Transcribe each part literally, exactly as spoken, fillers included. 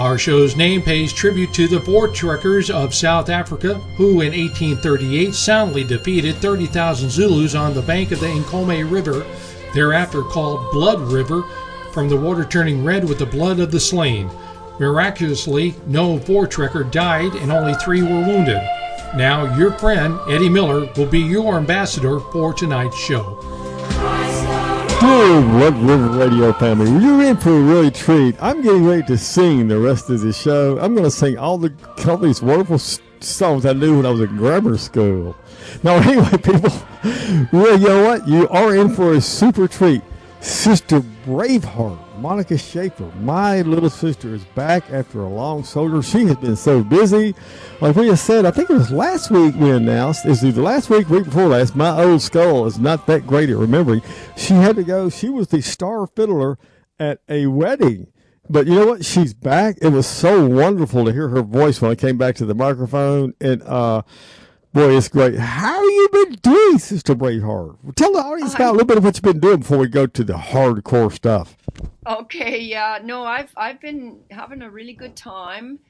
Our show's name pays tribute to the Voortrekkers of South Africa, who in eighteen thirty-eight soundly defeated thirty thousand Zulus on the bank of the Nkomo River, thereafter called Blood River, from the water turning red with the blood of the slain. Miraculously, no Voortrekker died and only three were wounded. Now, your friend, Eddie Miller, will be your ambassador for tonight's show. Hello, Blood River Radio family. You're in for a really treat. I'm getting ready to sing the rest of the show. I'm going to sing all the all these wonderful songs I knew when I was in grammar school. Now, anyway, people, well, you know what? You are in for a super treat. Sister Braveheart, Monica Schaefer, my little sister, is back after a long sojourn. She has been so busy. Like we just said, I think it was last week we announced, is it the last week, week before last, my old skull is not that great at remembering. She had to go, she was the star fiddler at a wedding. But you know what? She's back. It was so wonderful to hear her voice when I came back to the microphone. And, uh, boy, it's great. How have you been doing, Sister Braveheart? Tell the audience about a little bit of what you've been doing before we go to the hardcore stuff. Okay, yeah. No, I've I've been having a really good time.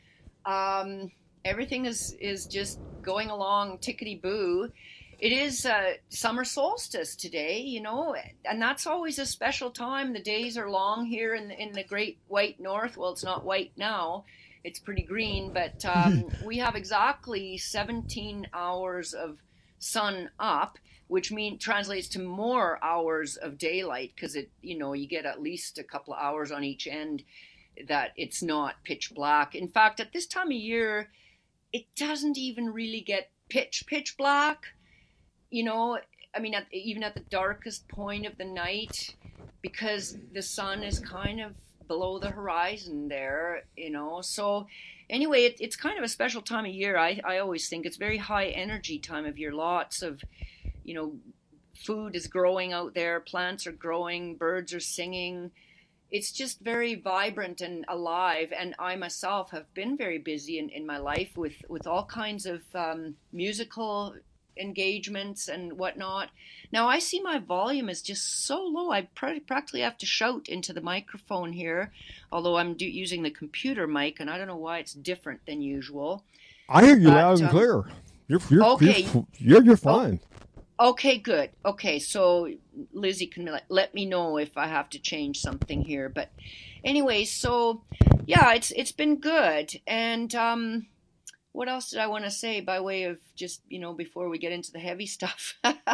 Um, everything is, is just going along tickety-boo. It is uh, summer solstice today, you know, and that's always a special time. The days are long here in the, in the great white north. Well, it's not white now. It's pretty green, but um, we have exactly seventeen hours of sun up, which mean translates to more hours of daylight because it, you know, you get at least a couple of hours on each end that it's not pitch black. In fact, at this time of year, it doesn't even really get pitch, pitch black. You know, I mean, at, even at the darkest point of the night, because the sun is kind of below the horizon there, you know. So anyway, it, it's kind of a special time of year. I, I always think it's very high energy time of year. Lots of, you know, food is growing out there. Plants are growing. Birds are singing. It's just very vibrant and alive. And I myself have been very busy in, in my life with, with all kinds of um, musical engagements and whatnot. Now I see my volume is just so low. I pr- practically have to shout into the microphone here, although I'm do- using the computer mic, and I don't know why it's different than usual. I hear you but, loud and um, clear. You're you're okay. You're you're, you're fine. Oh, okay, good. Okay, so Lizzie can let, let me know if I have to change something here. But anyway, so yeah, it's it's been good. And um what else did I want to say by way of just, you know, before we get into the heavy stuff?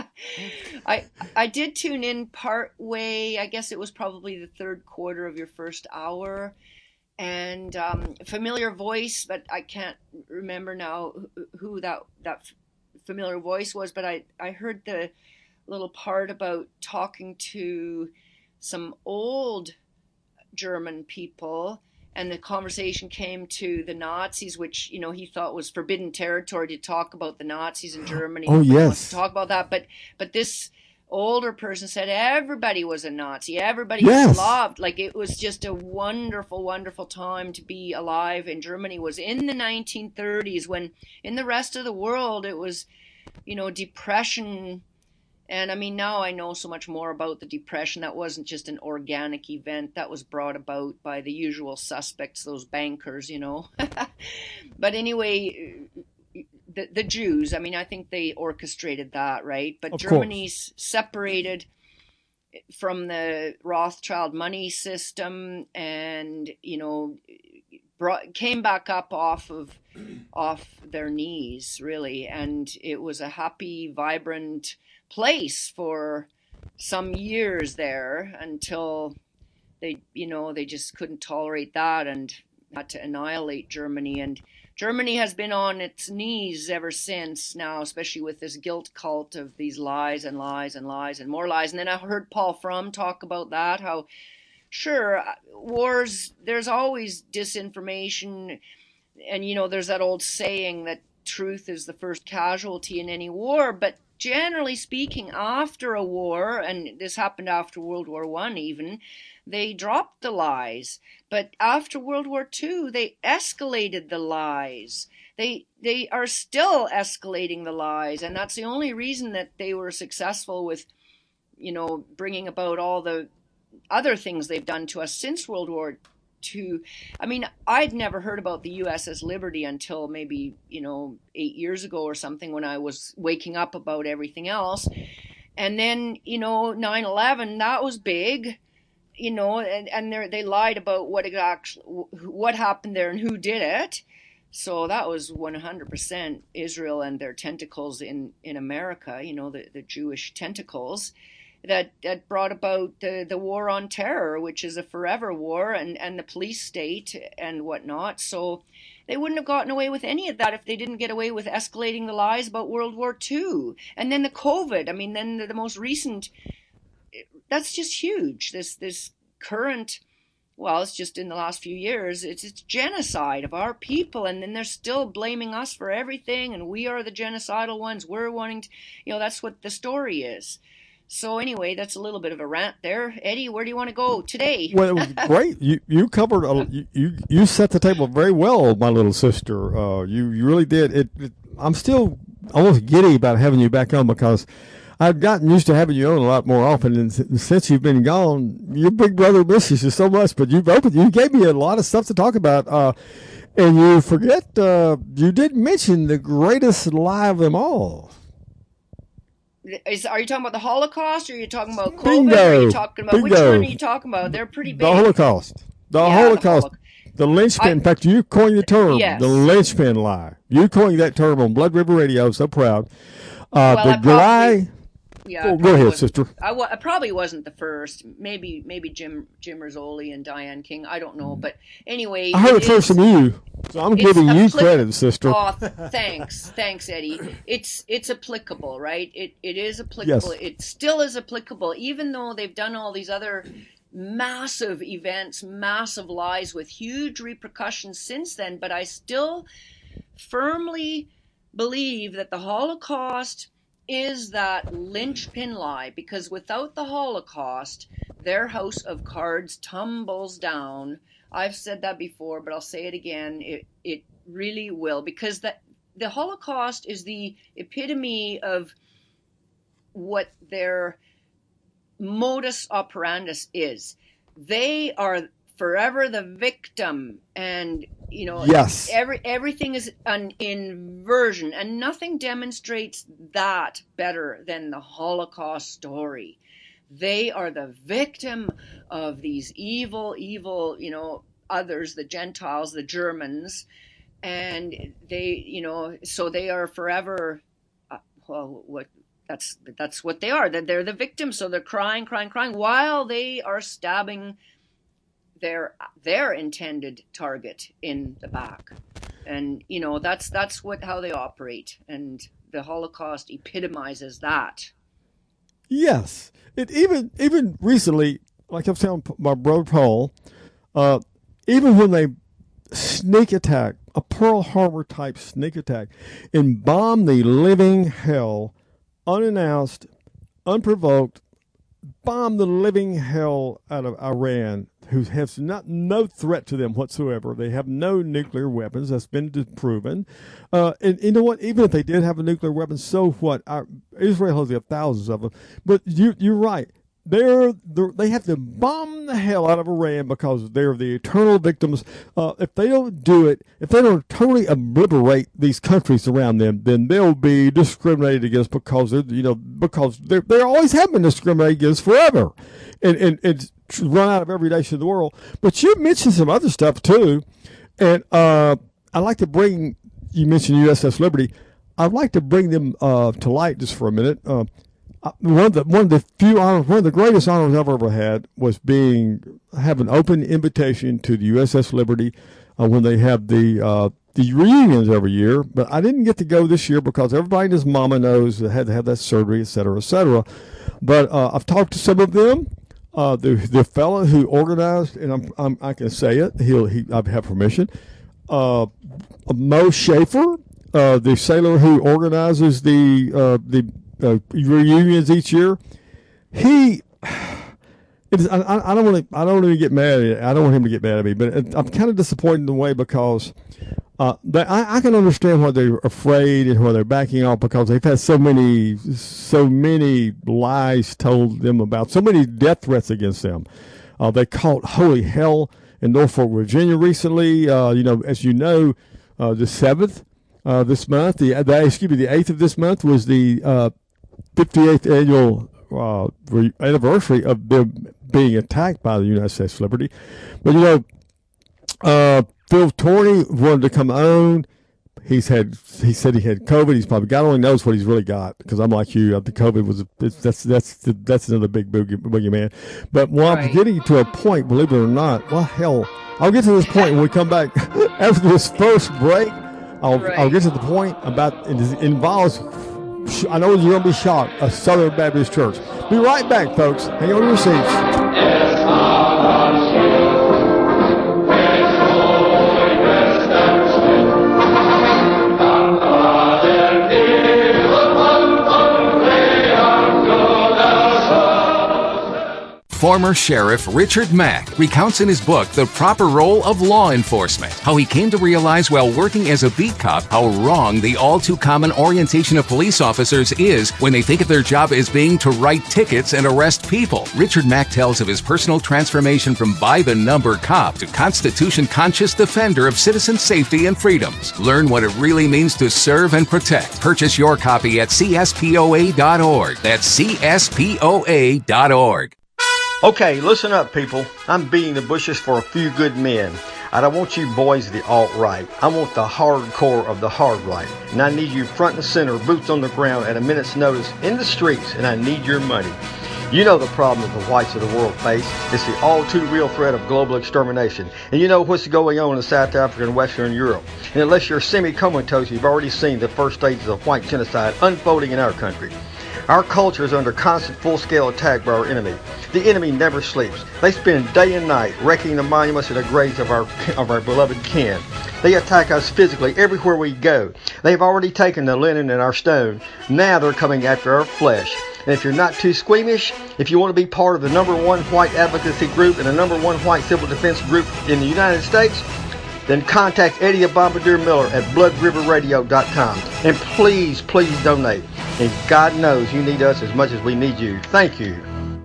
I I did tune in part way, I guess it was probably the third quarter of your first hour. And um, familiar voice, but I can't remember now who that, that familiar voice was. But I, I heard the little part about talking to some old German people. And the conversation came to the Nazis, which, you know, he thought was forbidden territory to talk about the Nazis in Germany. Oh, Nobody yes. wants to talk about that. But but this older person said everybody was a Nazi. Everybody Yes. was loved. Like, it was just a wonderful, wonderful time to be alive in Germany. It was in the nineteen thirties when in the rest of the world it was, you know, depression. And I mean, now I know so much more about the Depression. That wasn't just an organic event. That was brought about by the usual suspects, those bankers, you know. But anyway, the, the Jews, I mean, I think they orchestrated that, right? But Of Germany's course. separated from the Rothschild money system and, you know, brought, came back up off of off their knees, really. And it was a happy, vibrant place for some years there until they, you know, they just couldn't tolerate that and had to annihilate Germany. And Germany has been on its knees ever since now, especially with this guilt cult of these lies and lies and lies and more lies. And then I heard Paul Frum talk about that, how sure, wars, there's always disinformation. And, you know, there's that old saying that truth is the first casualty in any war, but generally speaking, after a war, and this happened after World War One even, they dropped the lies. But after World War Two, they escalated the lies. They they are still escalating the lies, and that's the only reason that they were successful with, you know, bringing about all the other things they've done to us since World War to, I mean, I'd never heard about the U S S Liberty until maybe, you know, eight years ago or something, when I was waking up about everything else. And then, you know, nine eleven, that was big, you know, and, and they lied about what it actually, what happened there and who did it. So that was one hundred percent Israel and their tentacles in, in America, you know, the, the Jewish tentacles that, that brought about the, the war on terror, which is a forever war, and, and the police state and whatnot. So they wouldn't have gotten away with any of that if they didn't get away with escalating the lies about World War Two. And then the COVID, I mean, then the, the most recent, that's just huge. This, this current, well, it's just in the last few years, it's, it's genocide of our people. And then they're still blaming us for everything. And we are the genocidal ones. We're wanting to, you know, that's what the story is. So anyway, that's a little bit of a rant there. Eddie, where do you want to go today? Well, it was great. You you covered a, you, you you set the table very well, my little sister. Uh, you you really did. It, it. I'm still almost giddy about having you back on, because I've gotten used to having you on a lot more often. And since you've been gone, your big brother misses you so much. But you've opened, you gave me a lot of stuff to talk about. Uh, and you forget, uh, you did mention the greatest lie of them all. Is, are you talking about the Holocaust, or are you talking about COVID? Bingo. Or are you talking about, Bingo. which one are you talking about? They're pretty big. The Holocaust. The Yeah, the Holocaust. Holocaust. The linchpin. I- in fact, you coined the term, Yes. the linchpin lie. You coined that term on Blood River Radio. So proud. Uh, Well, the I probably- lie. Yeah, Oh, I go probably ahead, wasn't- sister. I, wa- I probably wasn't the first. Maybe maybe Jim Jim Rizzoli and Diane King. I don't know. But anyway. I heard it is- first from you, so I'm it's giving you applic- credit, sister. Oh, thanks, thanks, Eddie. It's it's applicable, right? It it is applicable. Yes. It still is applicable, even though they've done all these other massive events, massive lies with huge repercussions since then. But I still firmly believe that the Holocaust is that linchpin lie, because without the Holocaust, their house of cards tumbles down. I've said that before, but I'll say it again. It it really will, because the the Holocaust is the epitome of what their modus operandus is. They are forever the victim, and you know, Yes. every everything is an inversion, and nothing demonstrates that better than the Holocaust story. They are the victim of these evil, evil, you know, others, the Gentiles, the Germans, and they, you know, so they are forever. Uh, well, what that's that's what they are. That they're the victims, so they're crying, crying, crying while they are stabbing their their intended target in the back. And you know, that's that's what how they operate, and the Holocaust epitomizes that. Yes. It even even recently, like I was telling my brother Paul, uh, even when they sneak attack, a Pearl Harbor type sneak attack, and bomb the living hell, unannounced, unprovoked, bomb the living hell out of Iran, who has not no threat to them whatsoever. They have no nuclear weapons. That's been proven. Uh, and you know what? Even if they did have a nuclear weapon, so what? Our, Israel has thousands of them. But you, you're right. They're, they're, they have to bomb the hell out of Iran because they're the eternal victims. Uh, if they don't do it, if they don't totally obliterate these countries around them, then they'll be discriminated against because they're, you know, because they they always have been discriminated against forever, and and and run out of every nation in the world. But you mentioned some other stuff too, and uh, I'd like to bring. You mentioned U S S Liberty. I'd like to bring them uh, to light just for a minute. Uh, One of the one of the few honors, one of the greatest honors I've ever had was being have an open invitation to the U S S Liberty uh, when they have the uh, the reunions every year. But I didn't get to go this year because everybody and his mama knows they had to have that surgery, et cetera, et cetera. But uh, I've talked to some of them. Uh, the the fellow who organized, and I'm, I'm I can say it. He'll he I have permission. Uh, Mo Schaefer, uh, the sailor who organizes the uh, the Uh, reunions each year. He, it is, I, I don't want to. I don't want to get mad at. I don't want him to get mad at me. But it, I'm kind of disappointed in the way because uh, they, I, I can understand why they're afraid and why they're backing off because they've had so many, so many lies told them about, so many death threats against them. Uh, they caught holy hell in Norfolk, Virginia recently. Uh, you know, as you know, uh, the seventh uh, this month, the, the excuse me, the eighth of this month was the uh, fifty-eighth annual uh, re- anniversary of them being attacked by the United States of Liberty. But you know, uh, Phil Torney wanted to come on. He's had. He said he had COVID. He's probably God only knows what he's really got. Because I'm like you. The COVID was. That's that's that's another big boogie, boogie man. But while right. I'm getting to a point, believe it or not, well, hell, I'll get to this point when we come back after this first break. I'll right. I'll get to the point about it involves. I know you're gonna be shocked. A Southern Baptist church. Be right back, folks. Hang on to your seats. Former Sheriff Richard Mack recounts in his book The Proper Role of Law Enforcement how he came to realize while working as a beat cop how wrong the all-too-common orientation of police officers is when they think of their job as being to write tickets and arrest people. Richard Mack tells of his personal transformation from by-the-number cop to Constitution-conscious defender of citizen safety and freedoms. Learn what it really means to serve and protect. Purchase your copy at C S P O A dot org. That's C S P O A dot org. Okay, listen up, people. I'm beating the bushes for a few good men. I don't want you boys of the alt-right. I want the hardcore of the hard right. And I need you front and center, boots on the ground at a minute's notice in the streets, and I need your money. You know the problem that the whites of the world face. It's the all-too-real threat of global extermination. And you know what's going on in South Africa and Western Europe. And unless you're semi-comatose, you've already seen the first stages of white genocide unfolding in our country. Our culture is under constant full-scale attack by our enemy. The enemy never sleeps. They spend day and night wrecking the monuments and the graves of our of our beloved kin. They attack us physically everywhere we go. They've already taken the linen and our stone. Now they're coming after our flesh. And if you're not too squeamish, if you want to be part of the number one white advocacy group and the number one white civil defense group in the United States, then contact Eddie Bombardier Miller at blood river radio dot com. And please, please donate. And God knows you need us as much as we need you. Thank you.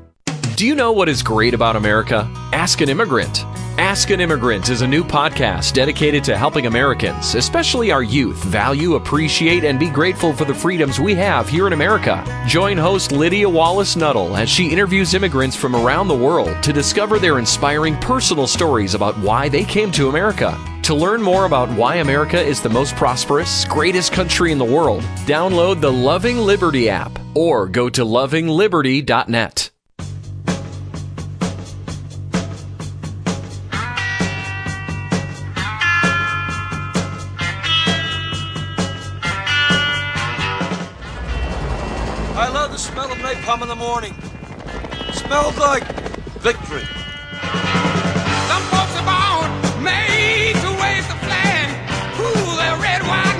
Do you know what is great about America? Ask an Immigrant. Ask an Immigrant is a new podcast dedicated to helping Americans, especially our youth, value, appreciate, and be grateful for the freedoms we have here in America. Join host Lydia Wallace Nuttall as she interviews immigrants from around the world to discover their inspiring personal stories about why they came to America. To learn more about why America is the most prosperous, greatest country in the world, download the Loving Liberty app or go to loving liberty dot net. I love the smell of napalm in the morning. It smells like victory. Some folks are born made to wave the flag. Ooh, they're red, white,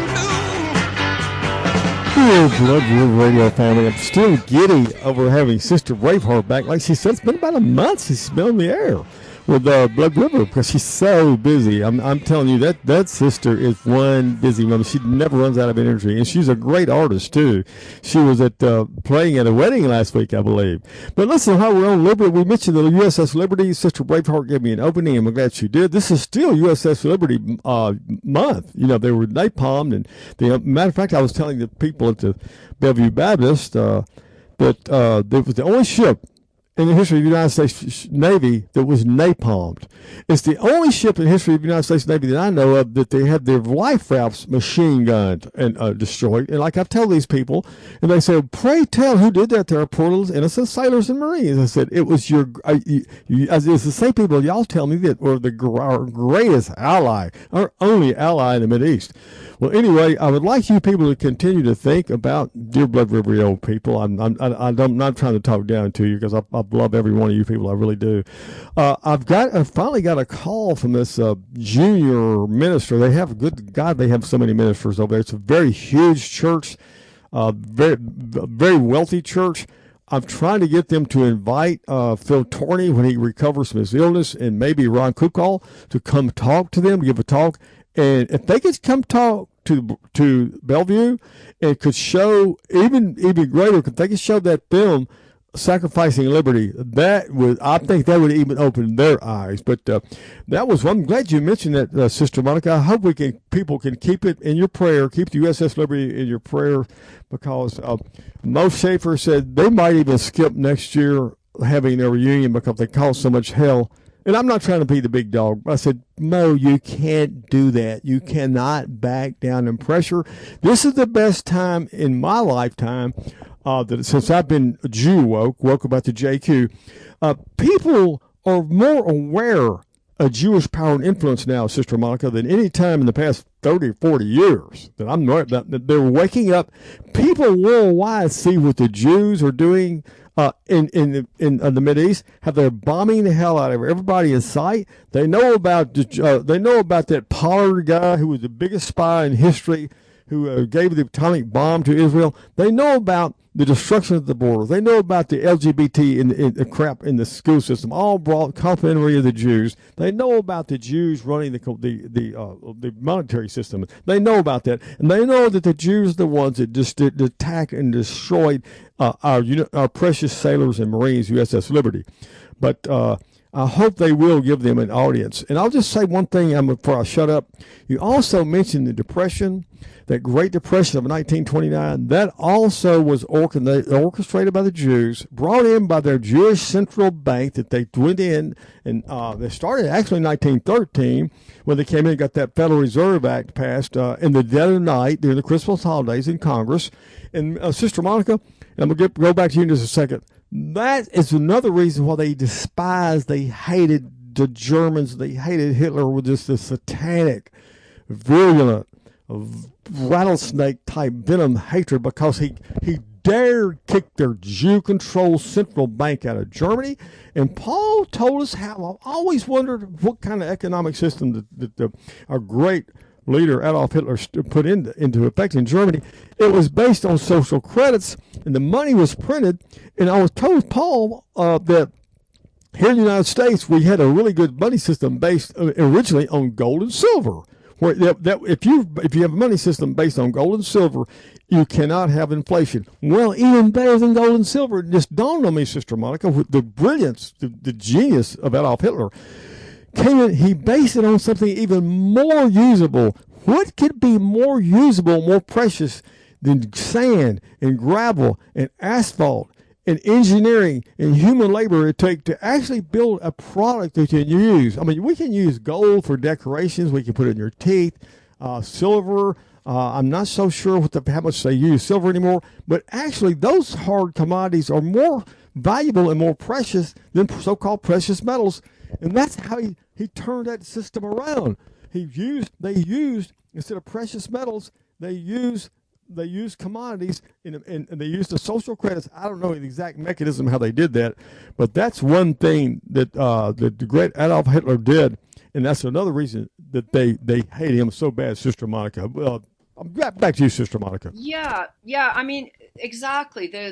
and blue. Hello, Blood River Radio family. I'm still giddy over having Sister Braveheart back. Like she said, it's been about a month since she's been on the air with uh, Blood River because she's so busy. I'm, I'm telling you, that, that sister is one busy woman. She never runs out of energy, and she's a great artist, too. She was at uh, playing at a wedding last week, I believe. But listen, how we're on Liberty, we mentioned the U S S Liberty. Sister Braveheart gave me an opening, and I'm glad she did. This is still U S S Liberty uh, month. You know, they were napalmed, and the matter of fact, I was telling the people at the Bellevue Baptist uh, that uh, there was the only ship in the history of the United States Navy that was napalmed. It's the only ship in the history of the United States Navy that I know of that they had their life rafts machine gunned and uh, destroyed. And like I tell these people, and they say, pray tell who did that to our poor little innocent sailors and Marines. I said, it was your, uh, you, you, it's the same people y'all tell me that were the our greatest ally, our only ally in the Mideast. Well, anyway, I would like you people to continue to think about Dear Blood River Radio people. I'm, I'm, I, I'm not trying to talk down to you because I, I love every one of you people. I really do. Uh, I've got, I finally got a call from this uh, junior minister. They have good God. They have so many ministers over there. It's a very huge church, uh, very, very wealthy church. I'm trying to get them to invite uh, Phil Torney when he recovers from his illness, and maybe Ron Kukal to come talk to them, give a talk. And if they could come talk to to Bellevue and could show even even greater, if they could show that film sacrificing liberty. That would, I think, that would even open their eyes. But uh, that was one. I'm glad you mentioned that, uh, Sister Monica. I hope we can, people can keep it in your prayer. Keep the U S S Liberty in your prayer, because uh, Mo Schaefer said they might even skip next year having their reunion because they caused so much hell. And I'm not trying to be the big dog. I said, Mo, you can't do that. You cannot back down in pressure. This is the best time in my lifetime, uh, that since I've been Jew woke, woke about the J Q. Uh, people are more aware of Jewish power and influence now, Sister Monica, than any time in the past thirty, forty years. That I'm that they're waking up. People worldwide see what the Jews are doing. Uh, in in the, in uh, the Mideast, how they're bombing the hell out of everybody in sight. They know about the, uh, they know about that Pollard guy who was the biggest spy in history, who uh, gave the atomic bomb to Israel. They know about the destruction of the border. They know about the L G B T in, in the crap in the school system, all brought complimentary of the Jews. They know about the Jews running the the the, uh, the monetary system. They know about that, and they know that the Jews are the ones that just that attacked and destroyed uh, our our precious sailors and Marines, U S S Liberty. But uh, I hope they will give them an audience. And I'll just say one thing before I shut up. You also mentioned the Depression, that Great Depression of nineteen twenty-nine. That also was orchestrated by the Jews, brought in by their Jewish central bank that they went in, and uh, they started actually in nineteen thirteen when they came in and got that Federal Reserve Act passed uh, in the dead of night during the Christmas holidays in Congress. And uh, Sister Monica, and I'm going to go back to you in just a second. That is another reason why they despised, they hated the Germans, they hated Hitler with just this satanic, virulent, rattlesnake type venom hatred, because he, he dared kick their Jew-controlled central bank out of Germany. And Paul told us how, I've always wondered what kind of economic system that, that the, our great leader Adolf Hitler put into, into effect in Germany. It was based on social credits, and the money was printed. And I was told, Paul, uh, that here in the United States, we had a really good money system based originally on gold and silver. Where that, that if you if you have a money system based on gold and silver, you cannot have inflation. Well, even better than gold and silver, it just dawned on me, Sister Monica, with the brilliance, the, the genius of Adolf Hitler. Came in, he based it on something even more usable. What could be more usable, more precious than sand and gravel and asphalt and engineering and human labor it take to actually build a product that you can use? I mean, we can use gold for decorations. We can put it in your teeth. Uh, silver, uh, I'm not so sure what the, how much they use silver anymore, but actually those hard commodities are more valuable and more precious than so-called precious metals. And that's how he, he turned that system around. He used, they used, instead of precious metals, they used They used commodities, and, and, and they used the social credits. I don't know the exact mechanism how they did that, but that's one thing that uh, that the great Adolf Hitler did, and that's another reason that they, they hate him so bad, Sister Monica. Well, back to you, Sister Monica. Yeah, yeah. I mean, exactly. The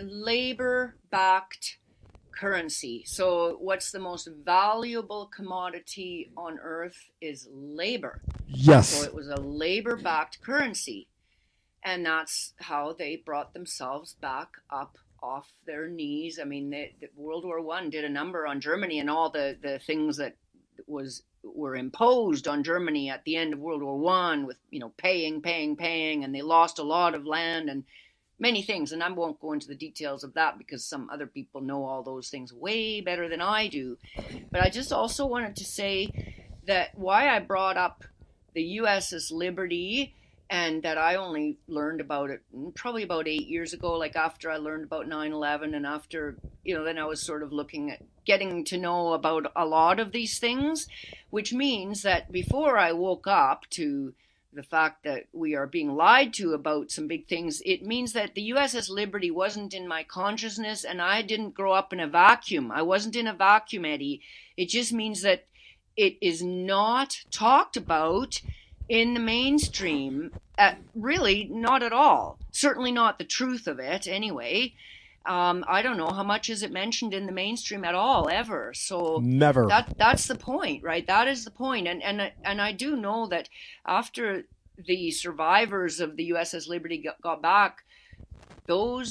labor-backed currency. So what's the most valuable commodity on earth is labor. Yes. So it was a labor-backed currency. And that's how they brought themselves back up off their knees. I mean, they, the World War One did a number on Germany, and all the, the things that was were imposed on Germany at the end of World War One, with, you know, paying, paying, paying, and they lost a lot of land and many things. And I won't go into the details of that because some other people know all those things way better than I do. But I just also wanted to say that why I brought up the U S S Liberty, and that I only learned about it probably about eight years ago, like after I learned about nine eleven, and after, you know, then I was sort of looking at getting to know about a lot of these things, which means that before I woke up to the fact that we are being lied to about some big things, it means that the U S S Liberty wasn't in my consciousness, and I didn't grow up in a vacuum. I wasn't in a vacuum, Eddie. It just means that it is not talked about in the mainstream, uh, really not at all. Certainly not the truth of it anyway. Um, I don't know how much is it mentioned in the mainstream at all, ever. So never. That that's the point, right? That is the point. And and and I do know that after the survivors of the U S S Liberty got, got back, those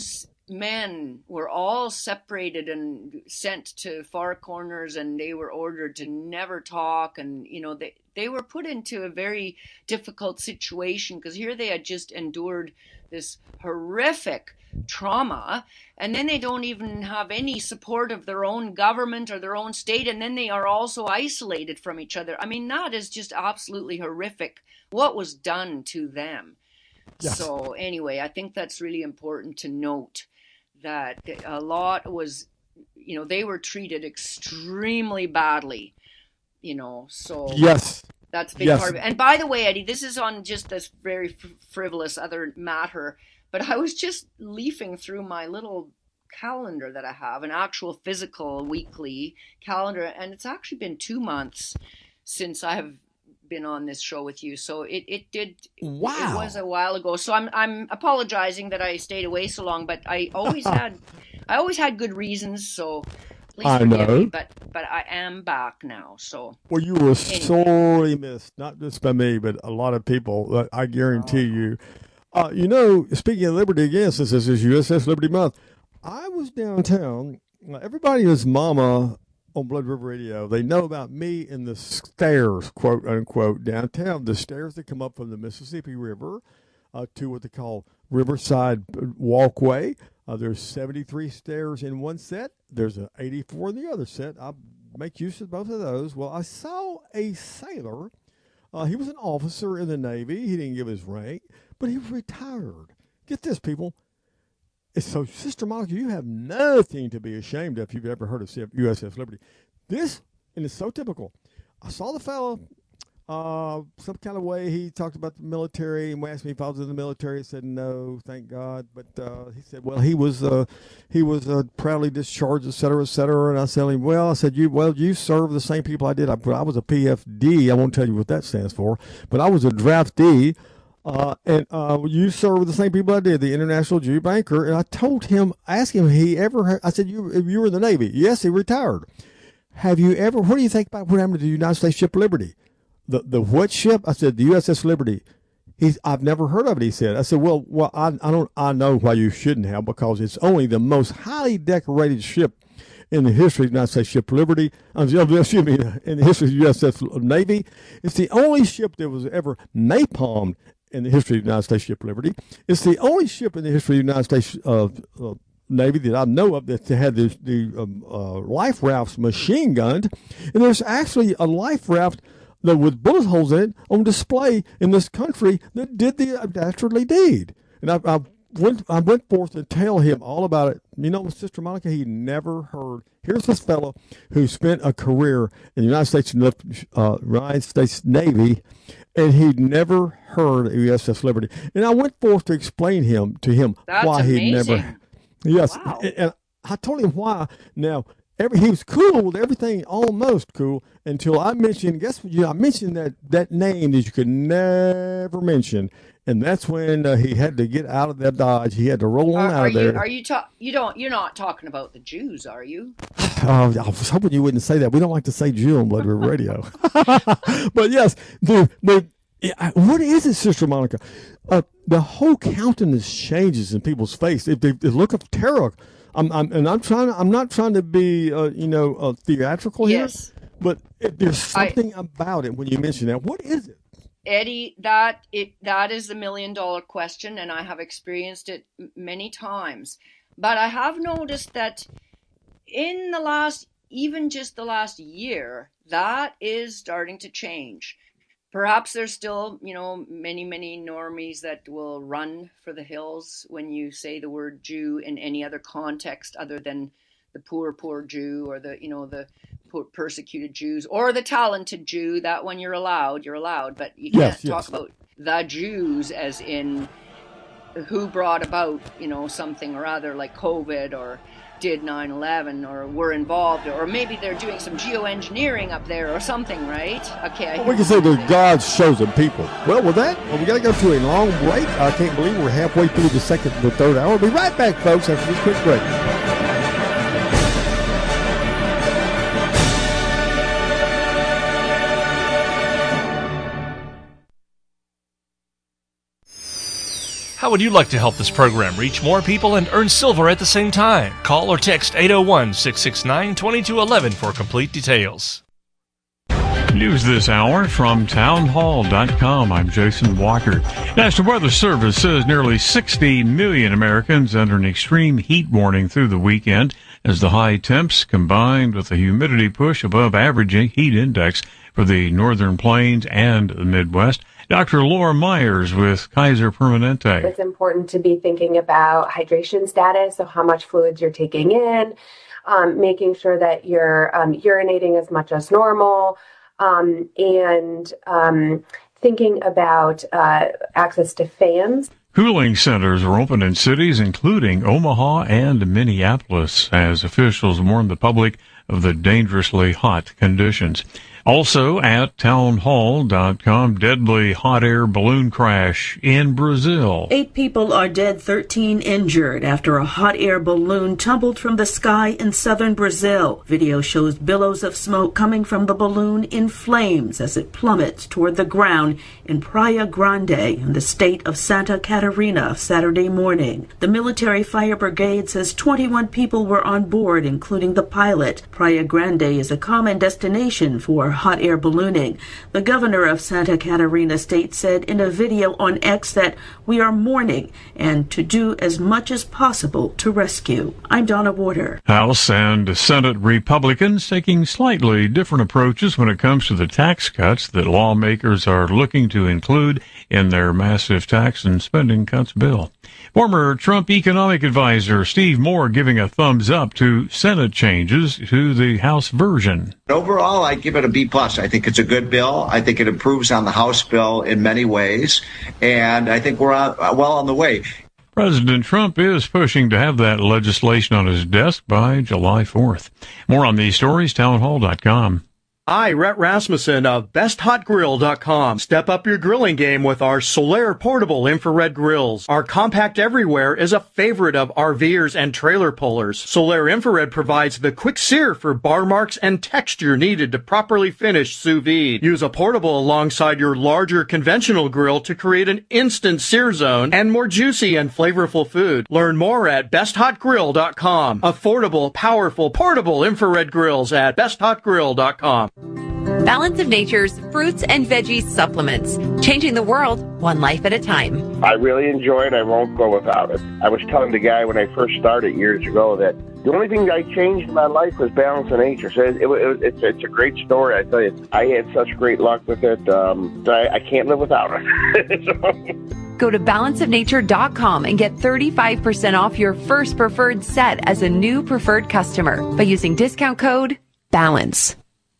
men were all separated and sent to far corners, and they were ordered to never talk. And, you know, they, they were put into a very difficult situation because here they had just endured this horrific trauma, and then they don't even have any support of their own government or their own state, and then they are also isolated from each other. I mean, that is just absolutely horrific what was done to them. Yes. So anyway, I think that's really important to note, that a lot was, you know, they were treated extremely badly, you know, so yes, that's a big yes. part of it. And by the way, Eddie, this is on just this very f- frivolous other matter, but I was just leafing through my little calendar that I have, an actual physical weekly calendar, and it's actually been two months since I have been on this show with you. So it, it did, wow. It was a while ago. So I'm I'm apologizing that I stayed away so long, but I always had, I always had good reasons. So please I forgive know. me, but, but I am back now. So. Well, you were anyway. sorely missed, not just by me, but a lot of people. I guarantee oh. you. Uh, you know, speaking of Liberty again, since this is U S S Liberty Month, I was downtown. Everybody is mama on Blood River Radio. They know about me and the stairs, quote unquote, downtown. The stairs that come up from the Mississippi River uh, to what they call Riverside Walkway. Uh, there's seventy-three stairs in one set. There's an eighty-four in the other set. I make use of both of those. Well, I saw a sailor. Uh, he was an officer in the Navy. He didn't give his rank, but he was retired. Get this, people. So, Sister Monica, you have nothing to be ashamed of if you've ever heard of U S S Liberty. This, and it's so typical. I saw the fellow, uh, some kind of way he talked about the military and asked me if I was in the military. I said no, thank God. But uh, he said, well, he was uh, he was uh, proudly discharged, et cetera, et cetera. And I said, him, well, I said, you well, you serve the same people I did. I, I was a P F D. I won't tell you what that stands for, but I was a draftee. Uh, and uh, you serve the same people I did, the International Jew Banker. And I told him, asked him, he ever, I said, you you were in the Navy. Yes, he retired. Have you ever, what do you think about what happened to the United States ship Liberty? The the what ship? I said, the U S S Liberty. He's, I've never heard of it, he said. I said, well, well, I, I don't, I know why you shouldn't have, because it's only the most highly decorated ship in the history of the United States ship Liberty. Um, excuse me, in the history of the U S S Navy. It's the only ship that was ever napalmed in the history of the United States ship Liberty. It's the only ship in the history of the United States uh, uh, Navy that I know of that had the, the um, uh, life rafts machine gunned. And there's actually a life raft that with bullet holes in it on display in this country that did the dastardly deed. And I, I went I went forth to tell him all about it. You know, Sister Monica, he never heard. Here's this fellow who spent a career in the United States, uh, United States Navy, and he'd never heard of U S S Liberty. And I went forth to explain him to him That's why amazing. he'd never. Yes, wow. and, and I told him why. Now, every he was cool with everything, almost cool, until I mentioned. Guess what? You know, I mentioned that that name that you could never mention, and that's when uh, he had to get out of that Dodge. He had to roll on Are, out are of there. you? Are you? Ta- you don't. You're not talking about the Jews, are you? Oh, I was hoping you wouldn't say that. We don't like to say Jew on Blood River Radio. But yes, the the. What is it, Sister Monica? Uh, the whole countenance changes in people's face. If they, they look of terror, I'm, I'm, and I'm trying. I'm not trying to be, uh, you know, uh, theatrical yes. here. But if there's something I, about it when you mention that. What is it, Eddie? That it that is the million dollar question, and I have experienced it many times. But I have noticed that in the last, even just the last year, that is starting to change. Perhaps there's still, you know, many, many normies that will run for the hills when you say the word Jew in any other context other than the poor, poor Jew or the, you know, the poor persecuted Jews or the talented Jew. That one you're allowed, you're allowed, but you can't yes, talk yes. about the Jews as in who brought about, you know, something or other like COVID or did nine eleven or were involved, or maybe they're doing some geoengineering up there or something, right? Okay. I well, we can say they're God's chosen people. Well, with that, well, we got to go to a long break. I can't believe we're halfway through the second, the third hour. We'll be right back, folks, after this quick break. How would you like to help this program reach more people and earn silver at the same time? Call or text eight oh one, six six nine, two two one one for complete details. News this hour from town hall dot com. I'm Jason Walker. National Weather Service says nearly sixty million Americans under an extreme heat warning through the weekend as the high temps combined with the humidity push above average heat index for the northern plains and the Midwest. Doctor Laura Myers with Kaiser Permanente. It's important to be thinking about hydration status, so how much fluids you're taking in, um, making sure that you're um, urinating as much as normal, um, and um, thinking about uh, access to fans. Cooling centers are open in cities including Omaha and Minneapolis as officials warn the public of the dangerously hot conditions. Also at town hall dot com, deadly hot air balloon crash in Brazil. Eight people are dead, thirteen injured after a hot air balloon tumbled from the sky in southern Brazil. Video shows billows of smoke coming from the balloon in flames as it plummets toward the ground in Praia Grande in the state of Santa Catarina Saturday morning. The military fire brigade says twenty-one people were on board, including the pilot. Praia Grande is a common destination for hot air ballooning. The governor of Santa Catarina State said in a video on X that we are mourning and to do as much as possible to rescue. I'm Donna Warder. House and Senate Republicans taking slightly different approaches when it comes to the tax cuts that lawmakers are looking to include in their massive tax and spending cuts bill. Former Trump economic advisor Steve Moore giving a thumbs up to Senate changes to the House version. Overall, I give it a B plus. I think it's a good bill. I think it improves on the House bill in many ways, and I think we're on, well on the way. President Trump is pushing to have that legislation on his desk by July fourth. More on these stories, town hall dot com. Hi, Rhett Rasmussen of best hot grill dot com. Step up your grilling game with our Solaire portable infrared grills. Our compact everywhere is a favorite of RVers and trailer pullers. Solaire infrared provides the quick sear for bar marks and texture needed to properly finish sous vide. Use a portable alongside your larger conventional grill to create an instant sear zone and more juicy and flavorful food. Learn more at best hot grill dot com. Affordable, powerful, portable infrared grills at best hot grill dot com. Balance of Nature's fruits and veggies supplements, changing the world one life at a time. I really enjoy it. I won't go without it. I was telling the guy when I first started years ago that the only thing I changed in my life was Balance of Nature. So it, it, it, it's, it's a great story. I tell you, I had such great luck with it. Um, I, I can't live without it. So. Go to balance of nature dot com and get thirty-five percent off your first preferred set as a new preferred customer by using discount code BALANCE.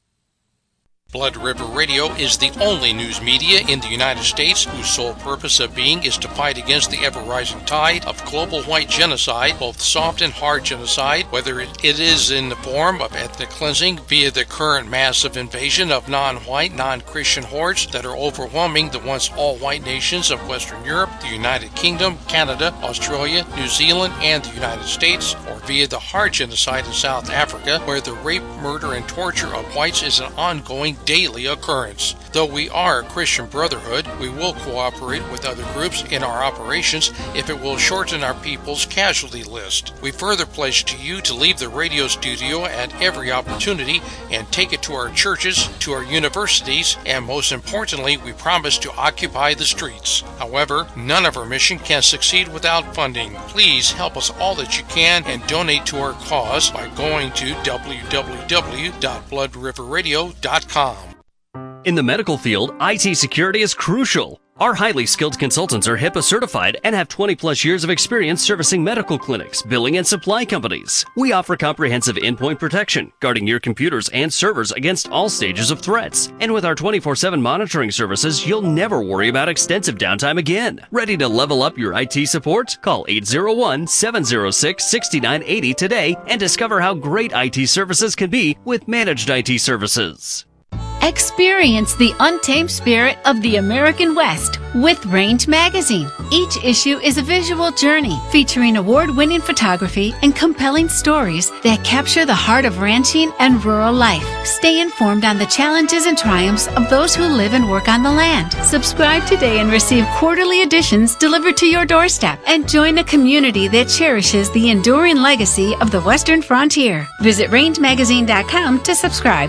Blood River Radio is the only news media in the United States whose sole purpose of being is to fight against the ever-rising tide of global white genocide, both soft and hard genocide, whether it is in the form of ethnic cleansing via the current massive invasion of non-white, non-Christian hordes that are overwhelming the once all-white nations of Western Europe, the United Kingdom, Canada, Australia, New Zealand, and the United States, or via the hard genocide in South Africa, where the rape, murder, and torture of whites is an ongoing daily occurrence. Though we are a Christian brotherhood, we will cooperate with other groups in our operations if it will shorten our people's casualty list. We further pledge to you to leave the radio studio at every opportunity and take it to our churches, to our universities, and most importantly, we promise to occupy the streets. However, none of our mission can succeed without funding. Please help us all that you can and donate to our cause by going to w w w dot blood river radio dot com. In the medical field, I T security is crucial. Our highly skilled consultants are HIPAA certified and have twenty plus years of experience servicing medical clinics, billing, and supply companies. We offer comprehensive endpoint protection, guarding your computers and servers against all stages of threats. And with our twenty-four seven monitoring services, you'll never worry about extensive downtime again. Ready to level up your I T support? Call eight zero one, seven zero six, six nine eight zero today and discover how great I T services can be with managed I T services. Experience the untamed spirit of the American West with Range Magazine. Each issue is a visual journey featuring award-winning photography and compelling stories that capture the heart of ranching and rural life. Stay informed on the challenges and triumphs of those who live and work on the land. Subscribe today and receive quarterly editions delivered to your doorstep, and join a community that cherishes the enduring legacy of the Western frontier. Visit range magazine dot com to subscribe.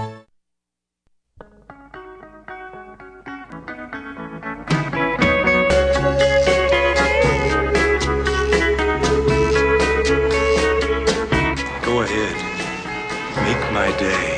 Go ahead. Make my day.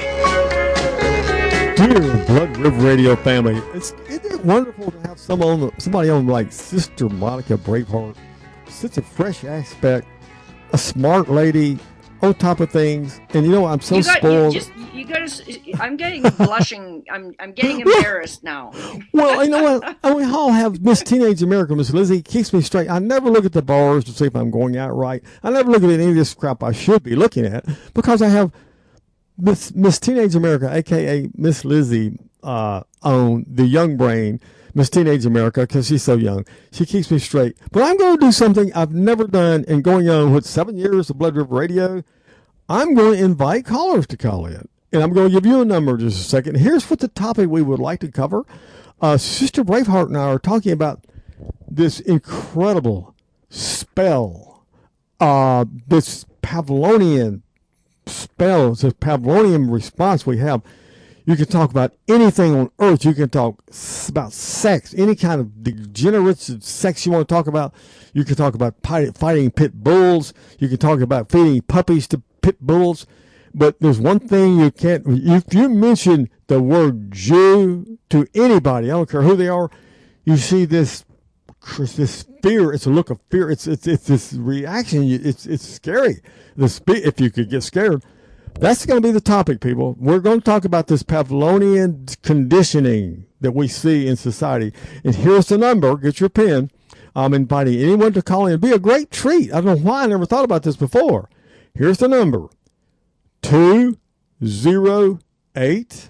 Dear Blood River Radio family, it's, isn't it wonderful to have some on, somebody on like Sister Monica Braveheart? Such a fresh aspect, a smart lady, on top of things, and you know I'm so you got, spoiled. You just, you got to, I'm getting blushing. I'm I'm getting embarrassed now. Well, you know what? I mean, I'll have Miss Teenage America, Miss Lizzie, keeps me straight. I never look at the bars to see if I'm going out right. I never look at any of this crap I should be looking at, because I have Miss Miss Teenage America, aka Miss Lizzie, uh, on the Young Brain, Miss Teenage America, because she's so young. She keeps me straight. But I'm going to do something I've never done in going on with seven years of Blood River Radio. I'm going to invite callers to call in. And I'm going to give you a number in just a second. Here's what the topic we would like to cover. Uh, Sister Braveheart and I are talking about this incredible spell, uh, this Pavlovian spell, this Pavlovian response we have. You can talk about anything on earth. You can talk about sex, any kind of degenerate sex you want to talk about. You can talk about fighting pit bulls. You can talk about feeding puppies to pit bulls. But there's one thing you can't, if you mention the word Jew to anybody, I don't care who they are, you see this this fear. It's a look of fear. It's it's it's this reaction. It's it's scary. This, if you could get scared. That's going to be the topic, people. We're going to talk about this Pavlovian conditioning that we see in society. And here's the number. Get your pen. I'm inviting anyone to call in. It'd be a great treat. I don't know why I never thought about this before. Here's the number. two oh eight,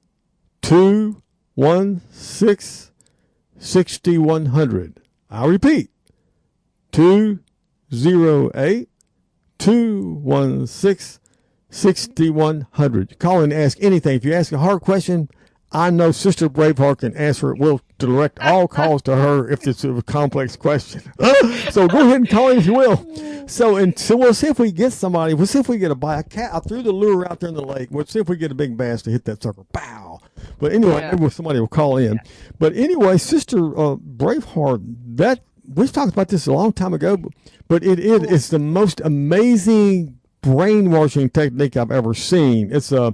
two one six, six one zero zero. I'll repeat. two oh eight, two one six, sixty-one hundred. Call and ask anything. If you ask a hard question, I know Sister Braveheart can answer it. We'll direct all calls to her if it's a complex question. So go ahead and call in if you will. So, and so we'll see if we get somebody. We'll see if we get a bite. A cat. I threw the lure out there in the lake. We'll see if we get a big bass to hit that sucker. Pow. But anyway, yeah. Maybe somebody will call in. Yeah. But anyway, Sister uh, Braveheart, that we've talked about this a long time ago, but it, it it's the most amazing brainwashing technique I've ever seen. It's a.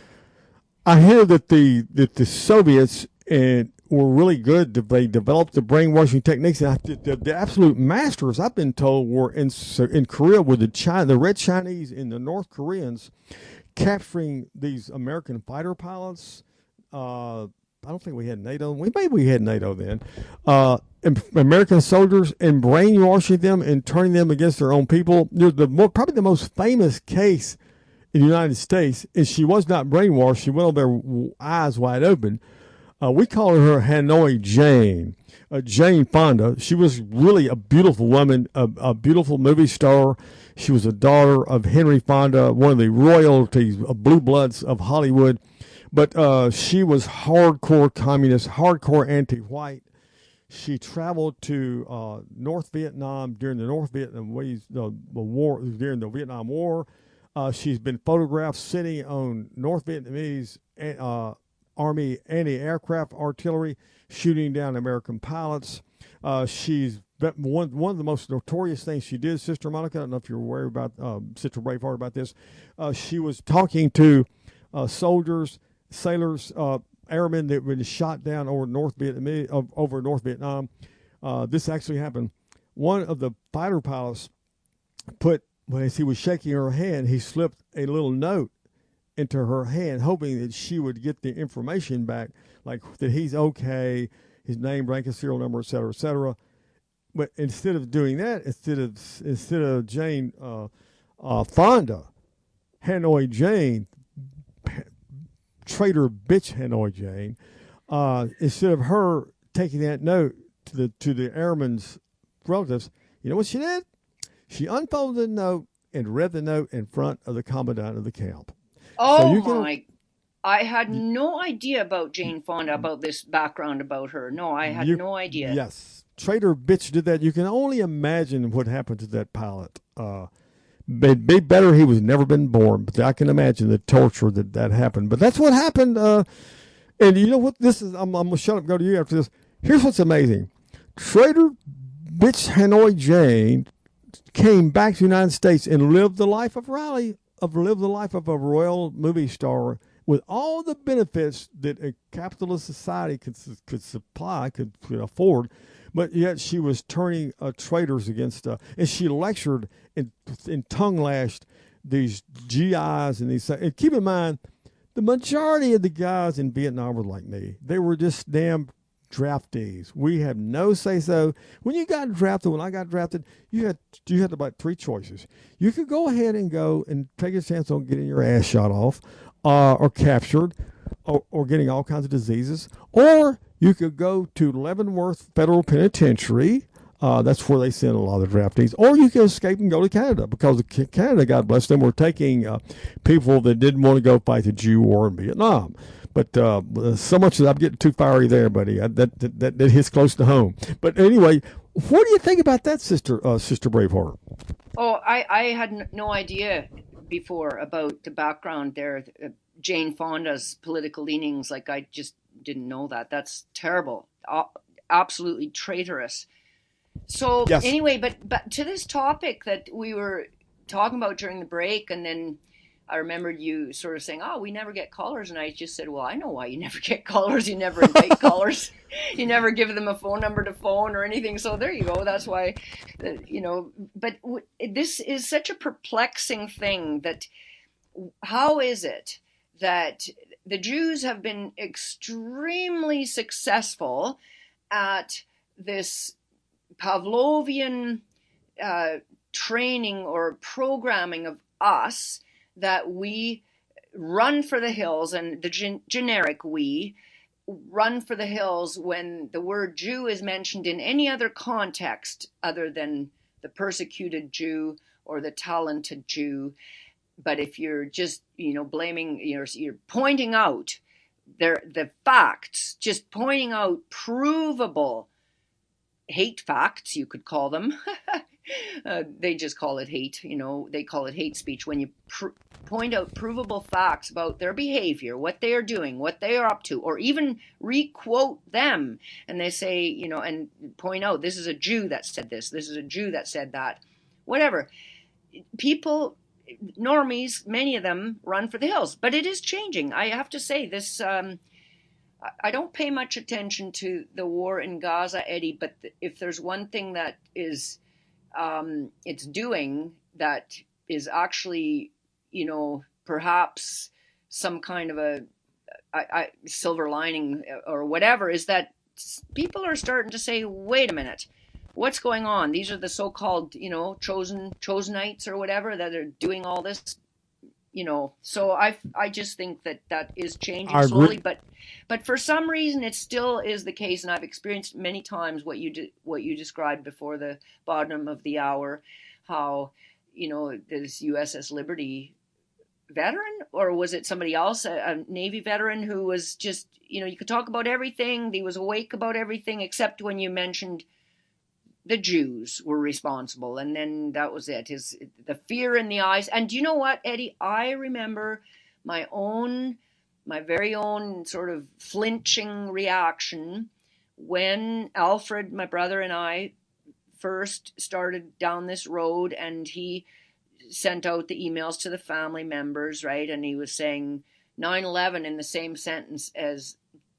I hear that the that the Soviets and were really good. They developed the brainwashing techniques. And I, the, the absolute masters, I've been told, were in in Korea with the China, the Red Chinese and the North Koreans, capturing these American fighter pilots. Uh, I don't think we had NATO. We maybe we had NATO then. Uh, American soldiers, and brainwashing them and turning them against their own people. There's the more, probably the most famous case in the United States, and she was not brainwashed. She went over there eyes wide open. Uh, we call her Hanoi Jane, uh, Jane Fonda. She was really a beautiful woman, a, a beautiful movie star. She was a daughter of Henry Fonda, one of the royalties of blue bloods of Hollywood. But uh, she was hardcore communist, hardcore anti-white. She traveled to uh, North Vietnam during the North Vietnam the, the war during the Vietnam War. Uh, she's been photographed sitting on North Vietnamese uh, Army anti-aircraft artillery, shooting down American pilots. Uh, she's one one of the most notorious things she did, Sister Monica. I don't know if you're aware about uh, Sister Braveheart about this. Uh, she was talking to uh, soldiers, sailors, uh, airmen that were shot down over North Vietnam. Uh, over North Vietnam. Uh, this actually happened. One of the fighter pilots put. When as he was shaking her hand, he slipped a little note into her hand, hoping that she would get the information back, like that he's okay, his name, rank, and serial number, et cetera, et cetera. But instead of doing that, instead of instead of Jane uh, uh, Fonda, Hanoi Jane, traitor bitch Hanoi Jane, uh, instead of her taking that note to the to the airman's relatives, you know what she did? She unfolded the note and read the note in front of the commandant of the camp. Oh, so you can, my. I had no idea about Jane Fonda, about this background about her. No, I had you, no idea. Yes. Traitor bitch did that. You can only imagine what happened to that pilot. Uh, it'd be better he was never been born, but I can imagine the torture that that happened. But that's what happened. Uh, and you know what? This is. I'm, I'm going to shut up and go to you after this. Here's what's amazing. Traitor bitch Hanoi Jane came back to the United States and lived the life of Riley, of lived the life of a royal movie star with all the benefits that a capitalist society could could supply, could, could afford, but yet she was turning uh, traitors against, uh, and she lectured and, and tongue lashed these G Is and these. And keep in mind, the majority of the guys in Vietnam were like me. They were just damn draftees. We have no say so. When you got drafted, when I got drafted, you had you had about three choices. You could go ahead and go and take a chance on getting your ass shot off, uh, or captured, or, or getting all kinds of diseases, or you could go to Leavenworth Federal Penitentiary. Uh, that's where they send a lot of draftees. Or you can escape and go to Canada, because Canada, God bless them, were taking uh, people that didn't want to go fight the Jew war in Vietnam. But uh, so much that I'm getting too fiery there, buddy. I, that, that that hits close to home. But anyway, what do you think about that, Sister uh, Sister Braveheart? Oh, I, I had n- no idea before about the background there, uh, Jane Fonda's political leanings. Like, I just didn't know that. That's terrible. Uh, absolutely traitorous. So yes. Anyway, but but to this topic that we were talking about during the break, and then I remembered you sort of saying, oh, we never get callers. And I just said, well, I know why you never get callers. You never invite callers. You never give them a phone number to phone or anything. So there you go. That's why, uh, you know, but w- this is such a perplexing thing that how is it that the Jews have been extremely successful at this Pavlovian uh, training or programming of us, that we run for the hills, and the gen- generic we run for the hills when the word Jew is mentioned in any other context other than the persecuted Jew or the talented Jew. But if you're just, you know, blaming, you're, you're pointing out there the facts, just pointing out provable hate facts, you could call them. Uh, they just call it hate, you know, they call it hate speech. When you pr- point out provable facts about their behavior, what they are doing, what they are up to, or even re-quote them, and they say, you know, and point out, this is a Jew that said this, this is a Jew that said that, whatever. People, normies, many of them run for the hills, but it is changing. I have to say this, um, I don't pay much attention to the war in Gaza, Eddie, but if there's one thing that is Um, it's doing that is actually, you know, perhaps some kind of a I, I, silver lining or whatever, is that people are starting to say, wait a minute, what's going on? These are the so-called, you know, chosen chosenites or whatever that are doing all this, you know. So I, I just think that that is changing I slowly, agree. but but for some reason it still is the case, and I've experienced many times what you de- what you described before the bottom of the hour, how, you know, this U S S Liberty veteran, or was it somebody else, a, a Navy veteran who was just, you know, you could talk about everything, he was awake about everything except when you mentioned the Jews were responsible, and then that was it. His the fear in the eyes. And do you know what, Eddie? I remember my own, my very own sort of flinching reaction when Alfred, my brother, and I first started down this road, and he sent out the emails to the family members, right? And he was saying nine eleven in the same sentence as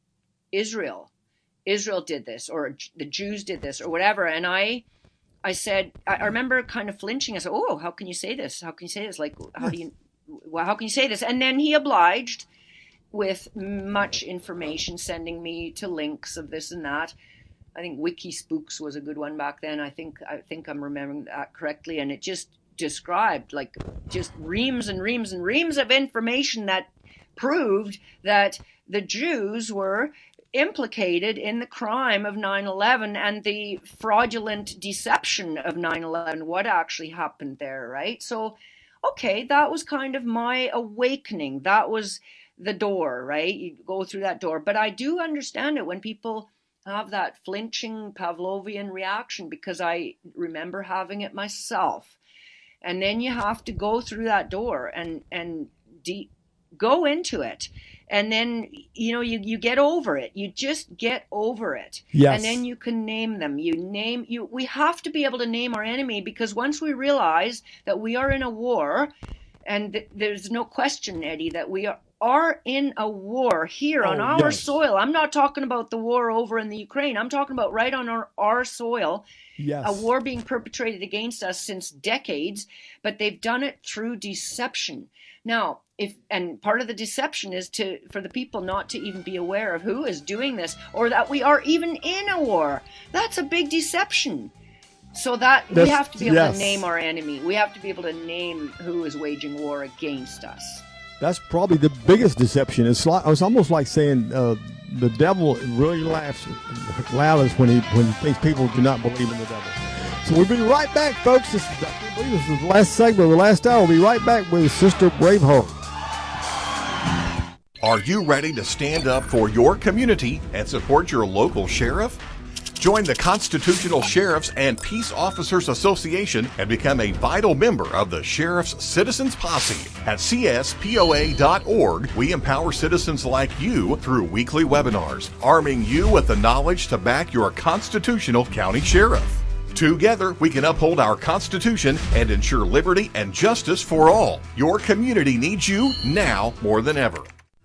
Israel. Israel did this, or the Jews did this, or whatever. And I, I said, I remember kind of flinching. I said, "Oh, how can you say this? How can you say this? Like, how do you, well, how can you say this?" And then he obliged with much information, sending me to links of this and that. I think WikiSpooks was a good one back then. I think I think I'm remembering that correctly, and it just described like just reams and reams and reams of information that proved that the Jews were implicated in the crime of nine eleven and the fraudulent deception of nine eleven, what actually happened there, right? So, okay, that was kind of my awakening. That was the door, right? You go through that door. But I do understand it when people have that flinching Pavlovian reaction, because I remember having it myself. And then you have to go through that door and, and de- go into it. And then, you know, you, you get over it. You just get over it. Yes. And then you can name them. You name you. We have to be able to name our enemy, because once we realize that we are in a war, and th- there's no question, Eddie, that we are, are in a war here oh, on our yes. soil. I'm not talking about the war over in the Ukraine. I'm talking about right on our, our soil. Yes. A war being perpetrated against us since decades, but they've done it through deception. Now, if and part of the deception is to for the people not to even be aware of who is doing this, or that we are even in a war. That's a big deception. So that That's, we have to be able yes. to name our enemy. We have to be able to name who is waging war against us. That's probably the biggest deception. It's like it's almost like saying uh, the devil really laughs loudest when he when he thinks people do not believe in the devil. So we'll be right back, folks. This, I can't believe this is the last segment of the last hour. We'll be right back with Sister Braveheart. Are you ready to stand up for your community and support your local sheriff? Join the Constitutional Sheriffs and Peace Officers Association and become a vital member of the Sheriff's Citizens Posse. At C S P O A dot org, we empower citizens like you through weekly webinars, arming you with the knowledge to back your constitutional county sheriff. Together, we can uphold our Constitution and ensure liberty and justice for all. Your community needs you now more than ever.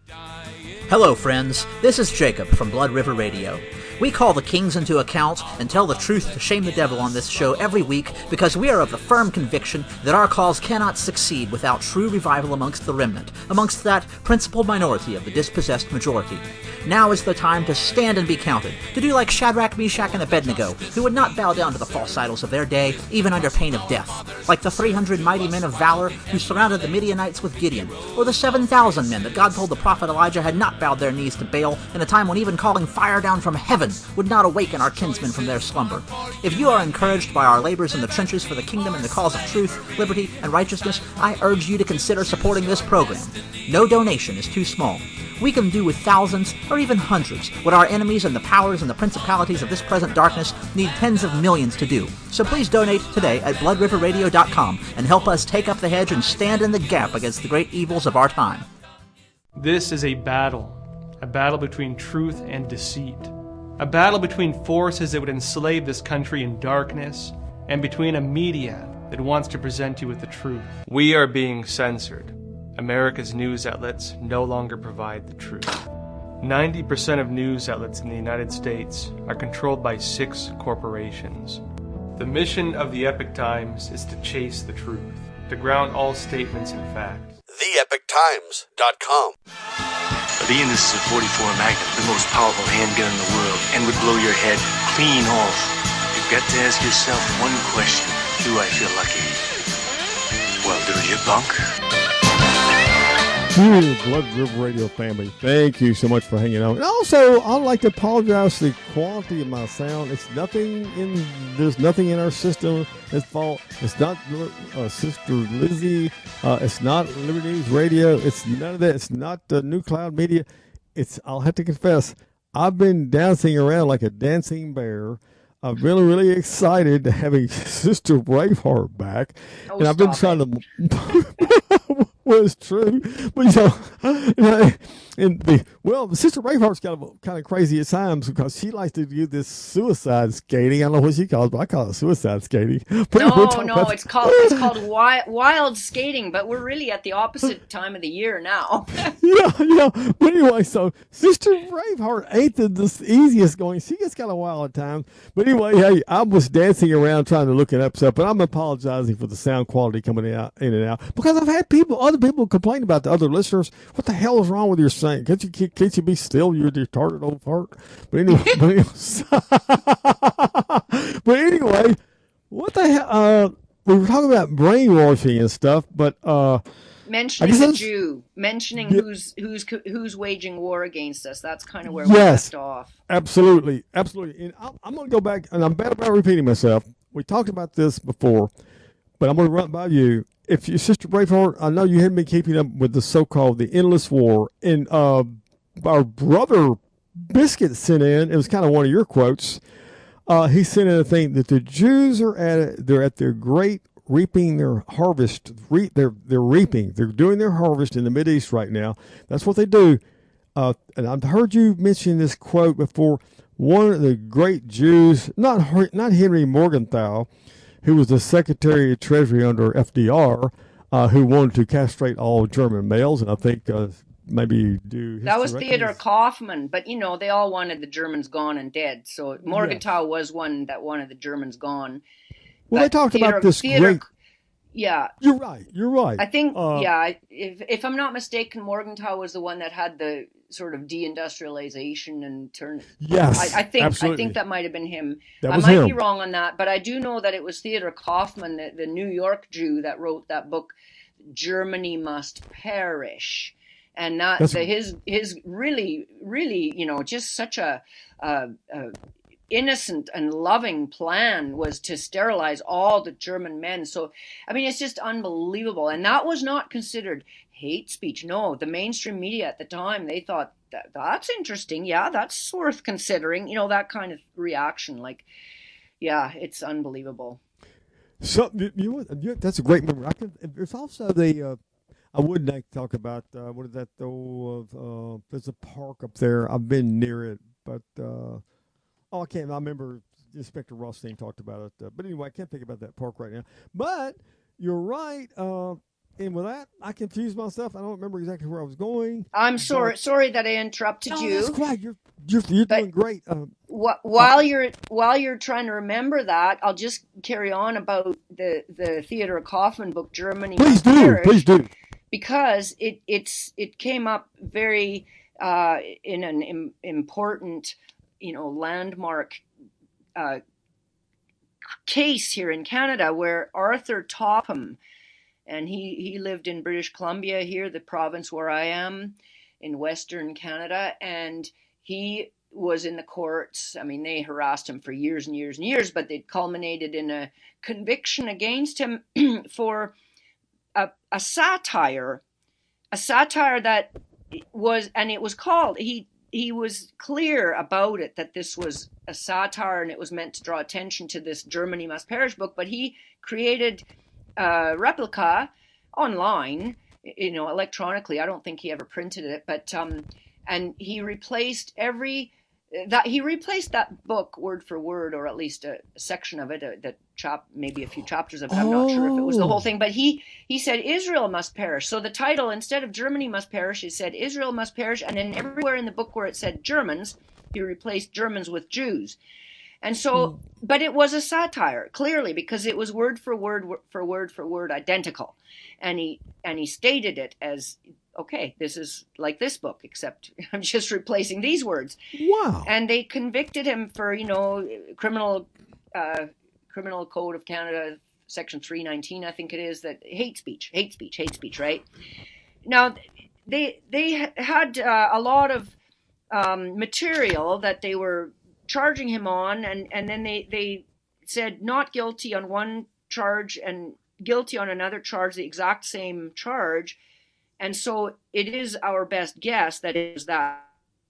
Hello, friends. This is Jacob from Blood River Radio. We call the kings into account and tell the truth to shame the devil on this show every week, because we are of the firm conviction that our cause cannot succeed without true revival amongst the remnant, amongst that principal minority of the dispossessed majority. Now is the time to stand and be counted, to do like Shadrach, Meshach, and Abednego, who would not bow down to the false idols of their day, even under pain of death, like the three hundred mighty men of valor who surrounded the Midianites with Gideon, or the seven thousand men that God told the prophet Elijah had not bowed their knees to Baal in a time when even calling fire down from heaven would not awaken our kinsmen from their slumber. If you are encouraged by our labors in the trenches for the kingdom and the cause of truth, liberty, and righteousness, I urge you to consider supporting this program. No donation is too small. We can do with thousands, or even hundreds, what our enemies and the powers and the principalities of this present darkness need tens of millions to do. So please donate today at blood river radio dot com and help us take up the hedge and stand in the gap against the great evils of our time. This is a battle, a battle between truth and deceit, a battle between forces that would enslave this country in darkness, and between a media that wants to present you with the truth. We are being censored. America's news outlets no longer provide the truth. ninety percent of news outlets in the United States are controlled by six corporations. The mission of the Epoch Times is to chase the truth, to ground all statements in fact. the epoch times dot com. Being this is a forty-four Magnum, the most powerful handgun in the world, and would blow your head clean off. You've got to ask yourself one question. Do I feel lucky? Well, do you, punk? Dear Blood River Radio family, thank you so much for hanging out. And also, I'd like to apologize for the quality of my sound. It's nothing in, there's nothing in our system that's fault. It's not uh, Sister Lizzie. Uh, it's not Liberty News Radio. It's none of that. It's not uh, New Cloud Media. It's, I'll have to confess, I've been dancing around like a dancing bear. I'm really, really excited to having Sister Braveheart back. Oh, and I've been trying it. to... Well, it's true, but you know, you know, and the well, Sister Braveheart's kind of kind of crazy at times because she likes to do this suicide skating. I don't know what she calls it, but I call it suicide skating. But no, no, it's called it's called wild, wild skating, but we're really at the opposite time of the year now. yeah, yeah. But anyway, so Sister Braveheart ain't the, the easiest going. She gets kind of wild at times. But anyway, hey, I was dancing around trying to look it up stuff, but I'm apologizing for the sound quality coming out in and out because I've had people. Other people complain about the other listeners. What the hell is wrong with your saying? Can't you, can't you be still, you retarded old fart? But anyway, but anyway, but anyway, what the hell? Uh, we were talking about brainwashing and stuff, but uh, mentioning guess the that's- Jew, mentioning Yeah. who's who's who's waging war against us. That's kind of where Yes. we left off. Absolutely, absolutely. And I'm, I'm going to go back, and I'm bad about repeating myself. We talked about this before, but I'm going to run it by you. If your Sister Braveheart, I know you haven't been keeping up with the so-called the endless war, and uh, our brother Biscuit sent in. It was kind of one of your quotes. Uh, he sent in a thing that the Jews are at it, they're at their great reaping their harvest. Re, they're they're reaping. They're doing their harvest in the Mideast right now. That's what they do. Uh, and I've heard you mention this quote before. One of the great Jews, not Her- not Henry Morgenthau, who was the Secretary of Treasury under F D R, uh, who wanted to castrate all German males, and I think uh, maybe do That was hysterectomies. Theodor Kaufmann, but you know they all wanted the Germans gone and dead. So Morgenthau was one that wanted the Germans gone. Well, But they talked Theodor- about this Theodor- great. Yeah, You're right. You're right. I think Uh, yeah. If if I'm not mistaken, Morgenthau was the one that had the sort of deindustrialization and turn. Yes, I, I think I absolutely. think that might have been him. That I was might be him. wrong on that, but I do know that it was Theodor Kaufmann, the, the New York Jew, that wrote that book, Germany Must Perish. And that That's- the, his his really really you know just such a, a, a innocent and loving plan was to sterilize all the German men. So I mean it's just unbelievable, and that was not considered hate speech. No, the mainstream media at the time, they thought that that's interesting. Yeah, that's worth considering. You know, that kind of reaction. Like, yeah, it's unbelievable. So you, you, you that's a great memory. I can, there's also the. Uh, I would like to talk about uh, what is that though? Of uh, there's a park up there. I've been near it, but uh, oh, I can't. I remember Inspector Rothstein talked about it. Uh, but anyway, I can't think about that park right now. But you're right. Uh, and with that, I confused myself. I don't remember exactly where I was going. I'm sorry, But- sorry that I interrupted No, you. that's quite. You're you're, you're doing great. Uh, Wh- while you're while you're trying to remember that, I'll just carry on about the the Theodor Kaufmann book, Germany please Must do. Perish, Please do. because it it's it came up very uh, in an Im- important, you know, landmark uh, case here in Canada where Arthur Topham, and he he lived in British Columbia here, the province where I am in Western Canada, and he was in the courts. I mean, they harassed him for years and years and years, but it culminated in a conviction against him for a, a satire, a satire that was, and it was called, he he was clear about it, that this was a satire and it was meant to draw attention to this Germany Must Perish book, but he created a replica online, you know, electronically. I don't think he ever printed it, but, um, and he replaced every, that he replaced that book word for word, or at least a, a section of it, a, that chap maybe a few chapters of it. I'm not sure if it was the whole thing, but he he said Israel must perish. So the title, instead of Germany must perish, he said Israel must perish, and then everywhere in the book where it said Germans, he replaced Germans with Jews. And so, but it was a satire, clearly, because it was word for word for word for word identical, and he and he stated it as, okay, this is like this book, except I'm just replacing these words. Wow. And they convicted him for, you know, criminal uh, criminal code of Canada, section three nineteen, I think it is, that hate speech, hate speech, hate speech, right? Now, they they had uh, a lot of um, material that they were charging him on, and, and then they, they said not guilty on one charge and guilty on another charge, the exact same charge. And so it is our best guess that it was that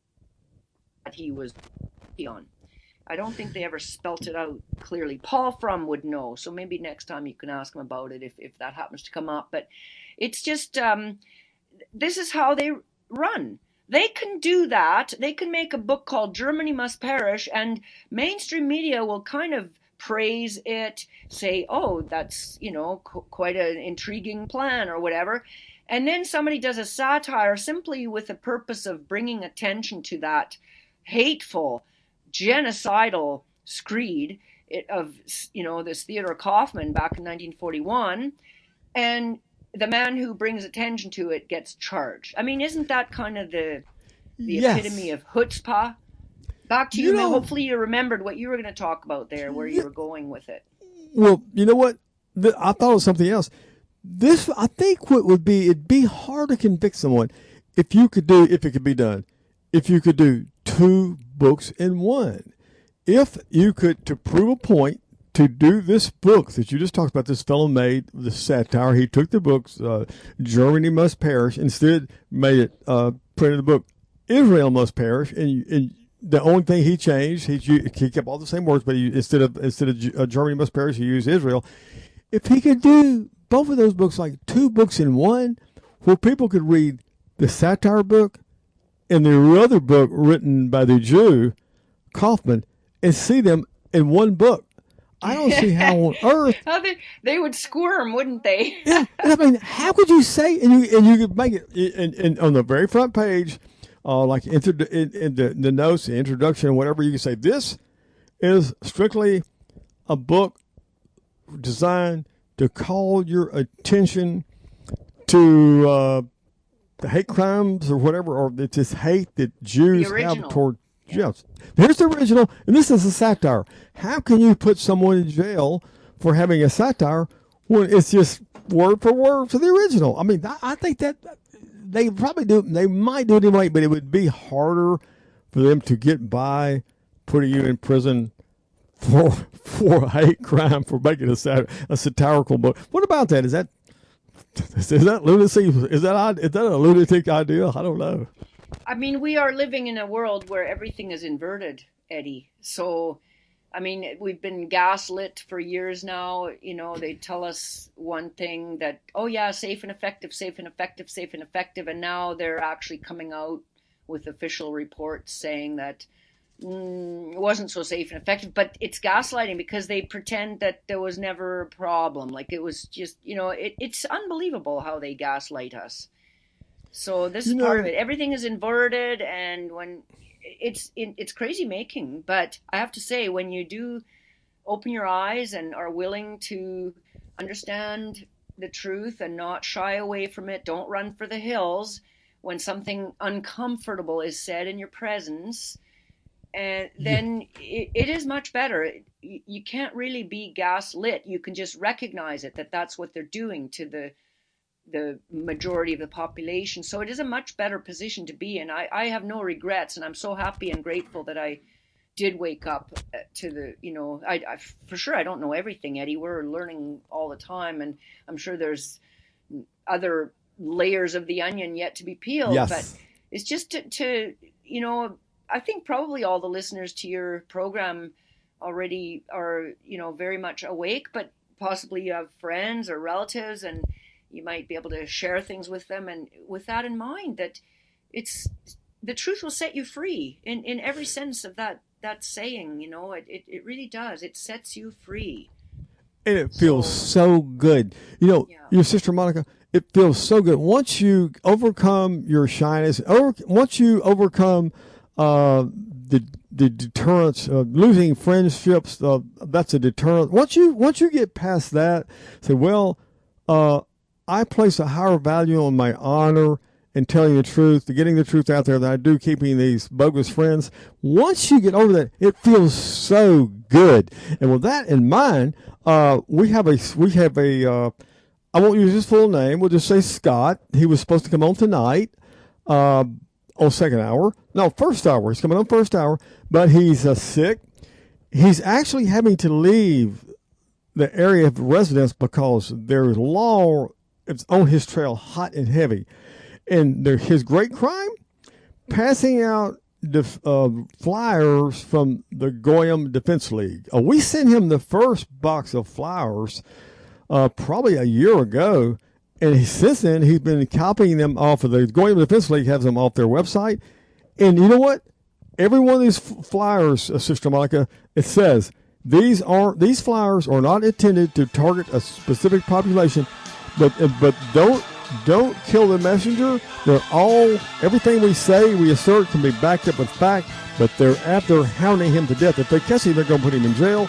he was on. I don't think they ever spelt it out clearly. Paul Frum would know, so maybe next time you can ask him about it if, if that happens to come up. But it's just, um, this is how they run. They can do that. They can make a book called Germany Must Perish, and mainstream media will kind of praise it, say, oh, that's, you know, qu- quite an intriguing plan or whatever. And then somebody does a satire simply with the purpose of bringing attention to that hateful, genocidal screed of, you know, this Theodor Kaufmann back in nineteen forty-one. And the man who brings attention to it gets charged. I mean, isn't that kind of the the Yes. epitome of chutzpah? Back to you, You Mel. know- Hopefully you remembered what you were going to talk about there, where you were going with it. Well, you know what? The, I thought of something else. this, I think what would be, it'd be hard to convict someone if you could do, if it could be done, if you could do two books in one. If you could, to prove a point, to do this book that you just talked about, this fellow made, the satire, he took the books, uh, Germany Must Perish, instead made it, uh, printed the book, Israel Must Perish, and, and the only thing he changed, he, he kept all the same words, but he, instead of, instead of uh, Germany Must Perish, he used Israel. If he could do both of those books, like two books in one, where people could read the satire book and the other book written by the Jew, Kaufman, and see them in one book. I don't see how on earth. How they, they would squirm, wouldn't they? Yeah, I mean, how could you say, and you and you could make it, and, and on the very front page, uh, like inter, in, in the, the notes, the introduction, whatever, you can say, this is strictly a book designed to call your attention to uh, the hate crimes or whatever, or it's this hate that Jews have toward Yes. Here's the original, and this is a satire. How can you put someone in jail for having a satire when it's just word for word to the original? I mean, I, I think that they probably do, they might do it anyway, but it would be harder for them to get by putting you in prison for for a hate crime, for making a, sat, a satirical book. What about that? Is that is that lunacy? Is that is that a lunatic idea? I don't know. I mean, we are living in a world where everything is inverted, Eddie. So, I mean, we've been gaslit for years now. You know, they tell us one thing that, oh yeah, safe and effective, safe and effective, safe and effective. And now they're actually coming out with official reports saying that mm, it wasn't so safe and effective. But it's gaslighting because they pretend that there was never a problem. Like it was just, you know, it, it's unbelievable how they gaslight us. So this is part of it. Everything is inverted, and when it's it, it's crazy making. But I have to say, when you do open your eyes and are willing to understand the truth and not shy away from it, don't run for the hills when something uncomfortable is said in your presence, and then it, it is much better. You, you can't really be gaslit. You can just recognize it, that that's what they're doing to the the majority of the population. So it is a much better position to be in. I, I have no regrets, and I'm so happy and grateful that I did wake up to the, you know, I, I for sure I don't know everything, Eddie. We're learning all the time, and I'm sure there's other layers of the onion yet to be peeled. Yes. But it's just to, to, you know, I think probably all the listeners to your program already are, you know, very much awake, but possibly you have friends or relatives, and you might be able to share things with them, and with that in mind, that it's the truth will set you free in, in every sense of that that saying. You know, it, it, it really does. It sets you free. And it feels so, so good. You know, yeah. Your sister Monica, it feels so good. Once you overcome your shyness, over, once you overcome uh, the the deterrence of losing friendships, uh, that's a deterrent. Once you once you get past that, say, well, uh, I place a higher value on my honor and telling the truth, to getting the truth out there than I do keeping these bogus friends. Once you get over that, it feels so good. And with that in mind, uh, we have a, we have a, uh, I won't use his full name. We'll just say Scott. He was supposed to come on tonight, uh, on second hour. No, first hour. He's coming on first hour, but he's uh, sick. He's actually having to leave the area of residence because there's law it's on his trail hot and heavy. And there, his great crime, passing out def, uh, flyers from the Goyim Defense League. Uh, we sent him the first box of flyers uh, probably a year ago, and he, since then he's been copying them off of the Goyim Defense League, has them off their website. And you know what? Every one of these f- flyers, uh, Sister Monica, it says these are these flyers are not intended to target a specific population, but uh, but don't. Don't kill the messenger. They're all, everything we say, we assert can be backed up with fact, but they're after hounding him to death. If they catch him, they're going to put him in jail.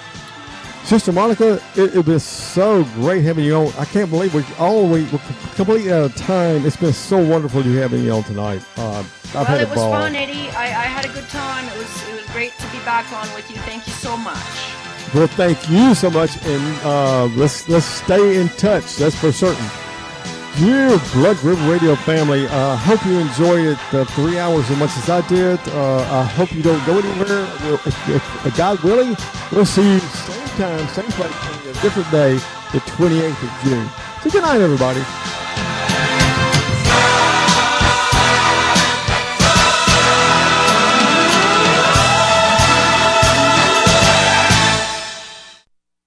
Sister Monica, it, it's been so great having you on. I can't believe we all we, we're completely out of time. It's been so wonderful you having you on tonight. Uh, I've well, had it a was ball. fun, Eddie. I, I had a good time. It was it was great to be back on with you. Thank you so much. Well, thank you so much, and uh, let's let's stay in touch. That's for certain. Dear Blood River Radio family, I uh, hope you enjoyed it the three hours as much as I did. Uh, I hope you don't go anywhere. We'll, if, if, if God willing, we'll see you same time, same place, on a different day, the twenty-eighth of June. So good night, everybody.